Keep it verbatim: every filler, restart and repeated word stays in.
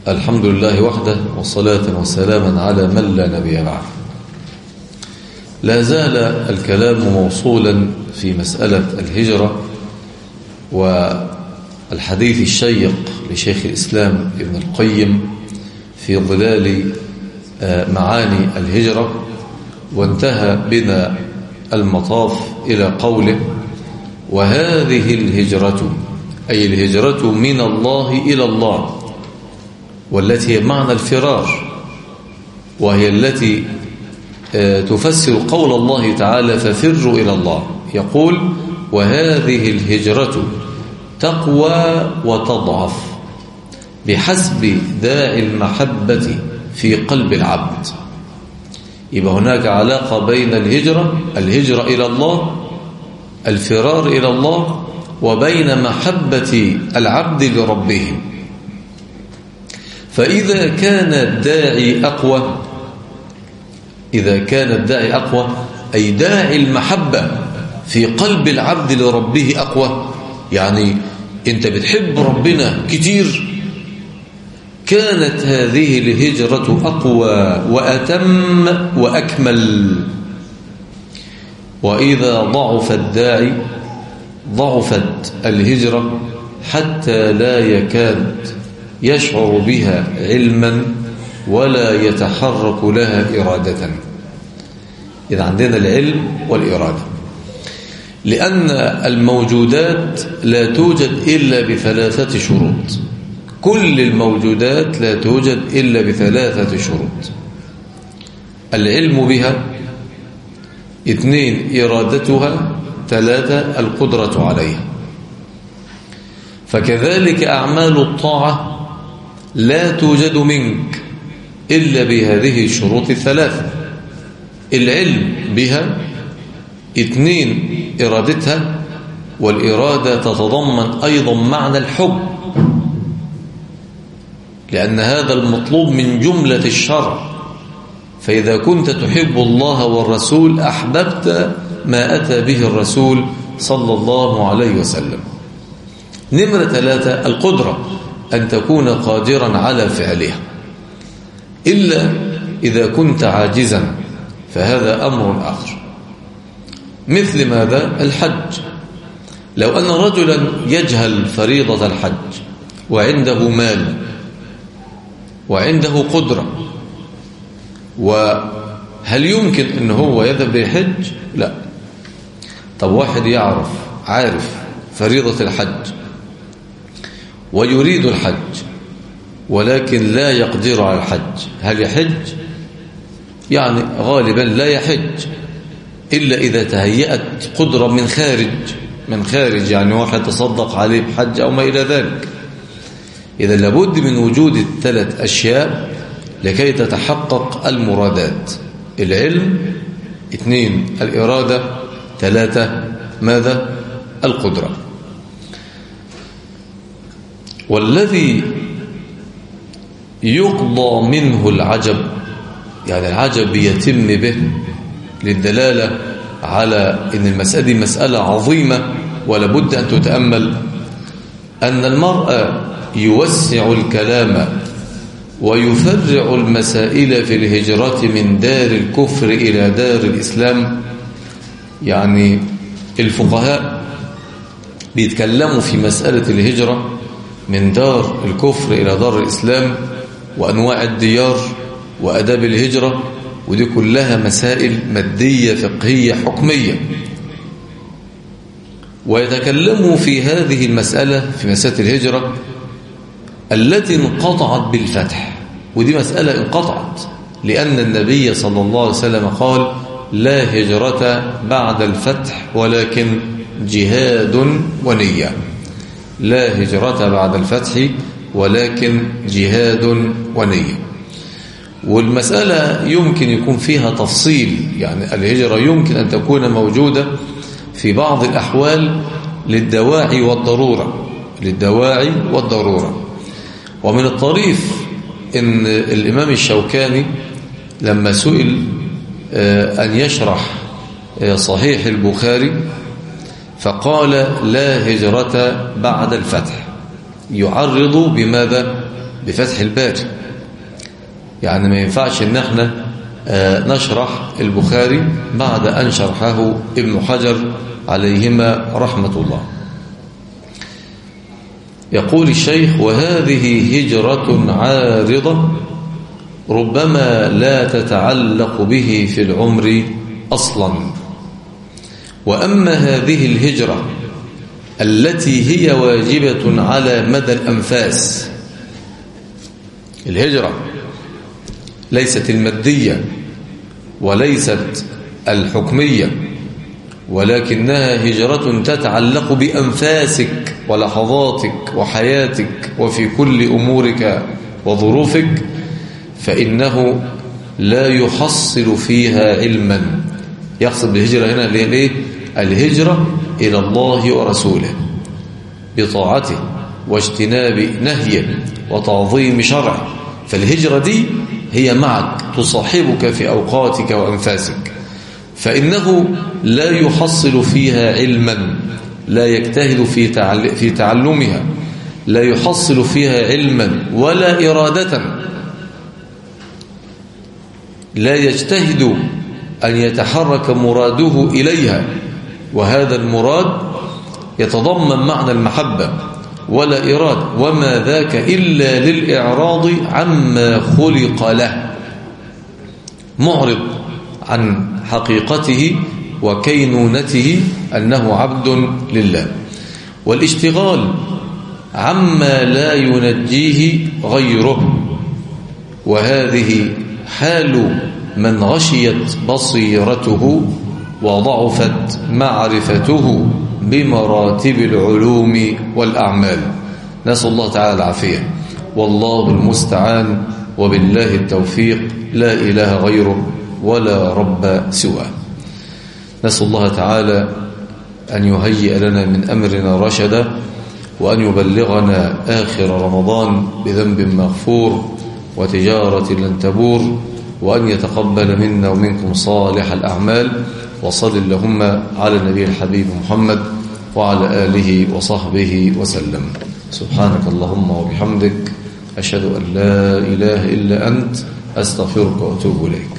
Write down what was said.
الحمد لله وحده والصلاة والسلام على من لا نبي بعده. لا زال الكلام موصولا في مسألة الهجرة والحديث الشيق لشيخ الإسلام ابن القيم في ظلال معاني الهجرة، وانتهى بنا المطاف إلى قوله: وهذه الهجرة، أي الهجرة من الله إلى الله، والتي هي معنى الفرار، وهي التي تفسر قول الله تعالى: ففروا إلى الله. يقول: وهذه الهجرة تقوى وتضعف بحسب داعي المحبة في قلب العبد. يبقى هناك علاقة بين الهجرة الهجرة إلى الله، الفرار إلى الله، وبين محبة العبد لربه. فإذا كان الداعي أقوى إذا كان الداعي أقوى أي داعي المحبة في قلب العبد لربه أقوى، يعني أنت بتحب ربنا كتير، كانت هذه الهجرة أقوى وأتم وأكمل. وإذا ضعف الداعي ضعفت الهجرة حتى لا يكاد يشعر بها علما ولا يتحرك لها إرادة. إذا عندنا العلم والإرادة، لأن الموجودات لا توجد إلا بثلاثة شروط. كل الموجودات لا توجد إلا بثلاثة شروط: العلم بها، اثنين إرادتها، ثلاثة القدرة عليها. فكذلك أعمال الطاعة لا توجد منك إلا بهذه الشروط الثلاثة: العلم بها، اثنين إرادتها، والإرادة تتضمن أيضا معنى الحب، لأن هذا المطلوب من جملة الشرع. فإذا كنت تحب الله والرسول أحببت ما أتى به الرسول صلى الله عليه وسلم. نمرة ثلاثة القدرة، أن تكون قادرا على فعلها، إلا إذا كنت عاجزا فهذا أمر آخر. مثل ماذا؟ الحج. لو أن رجلا يجهل فريضة الحج وعنده مال وعنده قدرة، وهل يمكن أن هو يذهب للحج؟ لا. طب واحد يعرف عارف فريضة الحج ويريد الحج ولكن لا يقدر على الحج، هل يحج؟ يعني غالبا لا يحج إلا إذا تهيأت قدرة من خارج من خارج يعني واحد تصدق عليه بحج أو ما إلى ذلك. إذا لابد من وجود الثلاث أشياء لكي تتحقق المرادات: العلم، اثنين الإرادة، ثلاثة ماذا؟ القدرة. والذي يقضى منه العجب، يعني العجب يتم به للدلالة على أن المسألة مسألة عظيمة ولا بد أن تتأمل، أن المرأة يوسع الكلام ويفرع المسائل في الهجرة من دار الكفر إلى دار الإسلام. يعني الفقهاء بيتكلموا في مسألة الهجرة من دار الكفر إلى دار الإسلام، وأنواع الديار وأداب الهجرة، ودي كلها مسائل مادية فقهية حكمية. ويتكلموا في هذه المسألة، في مسألة الهجرة التي انقطعت بالفتح، ودي مسألة انقطعت لأن النبي صلى الله عليه وسلم قال: لا هجرة بعد الفتح ولكن جهاد ونية. لا هجرة بعد الفتح ولكن جهاد ونية. والمسألة يمكن يكون فيها تفصيل، يعني الهجرة يمكن أن تكون موجودة في بعض الأحوال للدواعي والضرورة للدواعي والضرورة. ومن الطريف أن الإمام الشوكاني لما سئل أن يشرح صحيح البخاري فقال: لا هجرة بعد الفتح، يعرض بماذا؟ بفتح الباري. يعني ما ينفعش ان احنا نشرح البخاري بعد أن شرحه ابن حجر عليهما رحمة الله. يقول الشيخ: وهذه هجرة عارضة ربما لا تتعلق به في العمر أصلا. وأما هذه الهجرة التي هي واجبة على مدى الأنفاس، الهجرة ليست المادية وليست الحكمية، ولكنها هجرة تتعلق بأنفاسك ولحظاتك وحياتك وفي كل أمورك وظروفك، فإنه لا يحصل فيها علما. يقصد بالهجرة هنا ليه؟ الهجرة إلى الله ورسوله بطاعته واجتناب نهيه وتعظيم شرعه. فالهجرة دي هي معك تصاحبك في أوقاتك وأنفاسك، فإنه لا يحصل فيها علما، لا يجتهد في في تعلمها، لا يحصل فيها علما ولا إرادة، لا يجتهد أن يتحرك مراده إليها، وهذا المراد يتضمن معنى المحبة ولا إرادة، وما ذاك إلا للإعراض عما خلق له، معرض عن حقيقته وكينونته أنه عبد لله، والاشتغال عما لا ينجيه غيره. وهذه حال من غشيت بصيرته وضعفت معرفته بمراتب العلوم والأعمال. نسأل الله تعالى العافية، والله المستعان، وبالله التوفيق، لا إله غيره ولا رب سواه. نسأل الله تعالى أن يهيئ لنا من أمرنا رشدا، وأن يبلغنا آخر رمضان بذنب مغفور وتجارة لن تبور، وأن يتقبل منا ومنكم صالح الأعمال. وصل اللهم على النبي الحبيب محمد وعلى آله وصحبه وسلم. سبحانك اللهم وبحمدك، أشهد أن لا إله إلا أنت، أستغفرك وأتوب إليك.